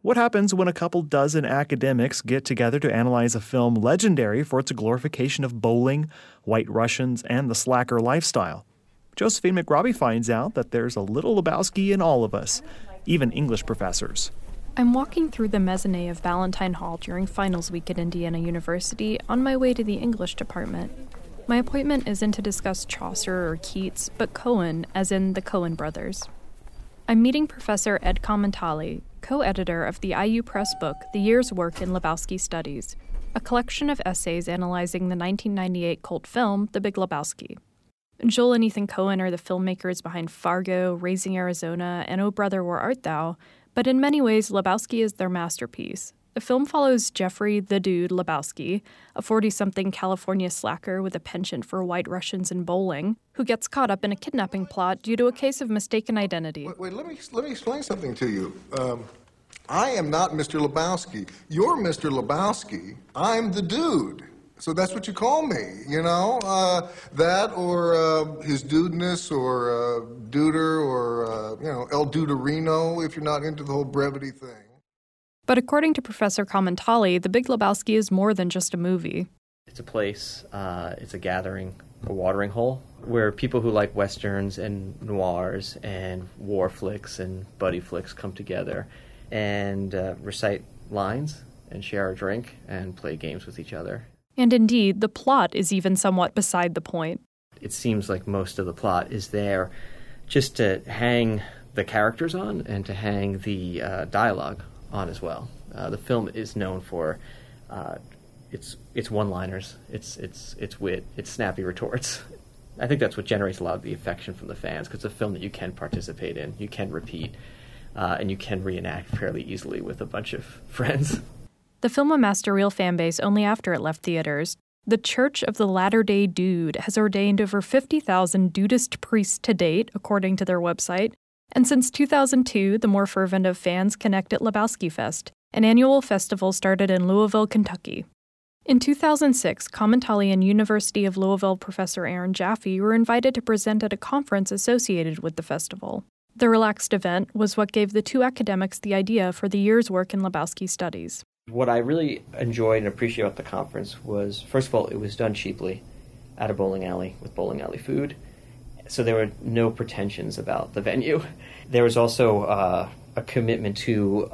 What happens when a couple dozen academics get together to analyze a film legendary for its glorification of bowling, White Russians, and the slacker lifestyle? Josephine McRobbie finds out that there's a little Lebowski in all of us, even English professors. I'm walking through the mezzanine of Ballantine Hall during finals week at Indiana University on my way to the English department. My appointment isn't to discuss Chaucer or Keats, but Coen, as in the Coen brothers. I'm meeting Professor Ed Commentali, co-editor of the IU Press book, The Year's Work in Lebowski Studies, a collection of essays analyzing the 1998 cult film, The Big Lebowski. Joel and Ethan Coen are the filmmakers behind Fargo, Raising Arizona, and Oh Brother, Where Art Thou? But in many ways, Lebowski is their masterpiece. The film follows Jeffrey the Dude Lebowski, a 40-something California slacker with a penchant for White Russians and bowling, who gets caught up in a kidnapping plot due to a case of mistaken identity. Wait, let me explain something to you. I am not Mr. Lebowski. You're Mr. Lebowski. I'm the dude. So that's what you call me, you know? That or his dudeness or duder or, El Duderino if you're not into the whole brevity thing. But according to Professor Commentali, The Big Lebowski is more than just a movie. It's a place, it's a gathering, a watering hole, where people who like westerns and noirs and war flicks and buddy flicks come together and recite lines and share a drink and play games with each other. And indeed, the plot is even somewhat beside the point. It seems like most of the plot is there just to hang the characters on and to hang the dialogue on as well. The film is known for its one-liners, its wit, its snappy retorts. I think that's what generates a lot of the affection from the fans, because it's a film that you can participate in, you can repeat, and you can reenact fairly easily with a bunch of friends. The film amassed a real fan base only after it left theaters. The Church of the Latter-day Dude has ordained over 50,000 dudist priests to date, according to their website. And since 2002, the more fervent of fans connect at Lebowski Fest, an annual festival started in Louisville, Kentucky. In 2006, Commentali and University of Louisville professor Aaron Jaffe were invited to present at a conference associated with the festival. The relaxed event was what gave the two academics the idea for the year's work in Lebowski studies. What I really enjoyed and appreciated at the conference was, first of all, it was done cheaply at a bowling alley with bowling alley food. So there were no pretensions about the venue. There was also a commitment to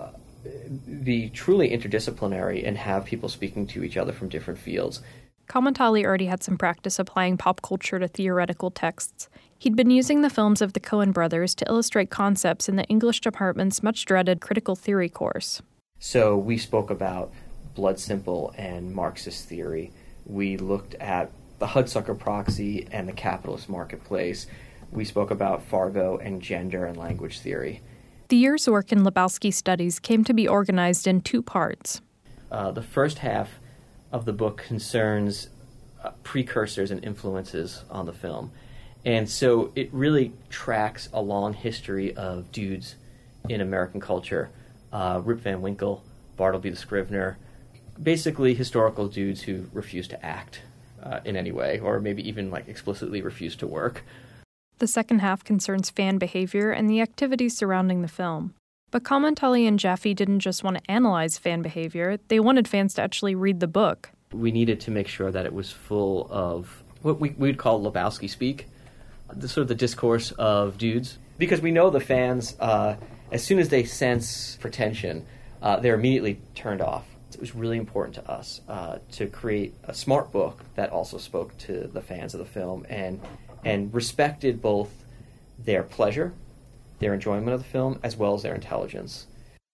be truly interdisciplinary and have people speaking to each other from different fields. Commentali already had some practice applying pop culture to theoretical texts. He'd been using the films of the Coen brothers to illustrate concepts in the English department's much-dreaded critical theory course. So we spoke about blood simple and Marxist theory. We looked at the Hudsucker Proxy and the capitalist marketplace. We spoke about Fargo and gender and language theory. The year's work in Lebowski studies came to be organized in two parts. The first half of the book concerns precursors and influences on the film. And so it really tracks a long history of dudes in American culture. Rip Van Winkle, Bartleby the Scrivener, basically historical dudes who refuse to act in any way, or maybe even explicitly refuse to work. The second half concerns fan behavior and the activities surrounding the film. But Commentali and Jaffe didn't just want to analyze fan behavior, they wanted fans to actually read the book. We needed to make sure that it was full of what we'd call Lebowski speak, the discourse of dudes. Because we know the fans, as soon as they sense pretension, they're immediately turned off. It was really important to us to create a smart book that also spoke to the fans of the film and respected both their pleasure, their enjoyment of the film, as well as their intelligence.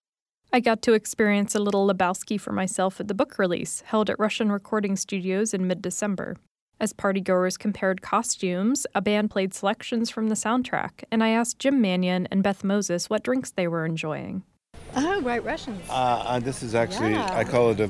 I got to experience a little Lebowski for myself at the book release, held at Russian Recording Studios in mid-December. As partygoers compared costumes, a band played selections from the soundtrack, and I asked Jim Mannion and Beth Moses what drinks they were enjoying. Oh, White Russians. This is actually, I call it a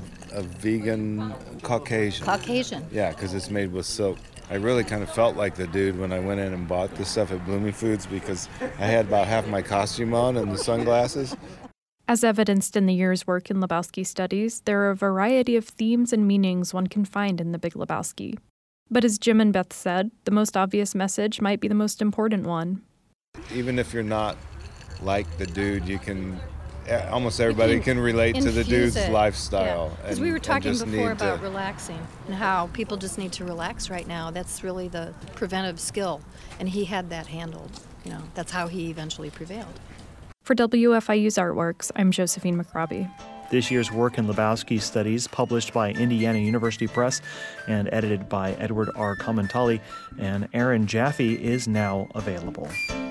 vegan Caucasian. Caucasian. Yeah, because it's made with silk. I really kind of felt like the dude when I went in and bought this stuff at Blooming Foods because I had about half my costume on and the sunglasses. As evidenced in the year's work in Lebowski studies, there are a variety of themes and meanings one can find in The Big Lebowski. But as Jim and Beth said, the most obvious message might be the most important one. Even if you're not like the dude, you can almost everybody can relate to the dude's lifestyle. Because we were talking before about relaxing and how people just need to relax right now. That's really the preventive skill, and he had that handled. That's how he eventually prevailed. For WFIU's Artworks, I'm Josephine McRobbie. This year's work in Lebowski's studies, published by Indiana University Press and edited by Edward R. Commentali and Aaron Jaffe, is now available.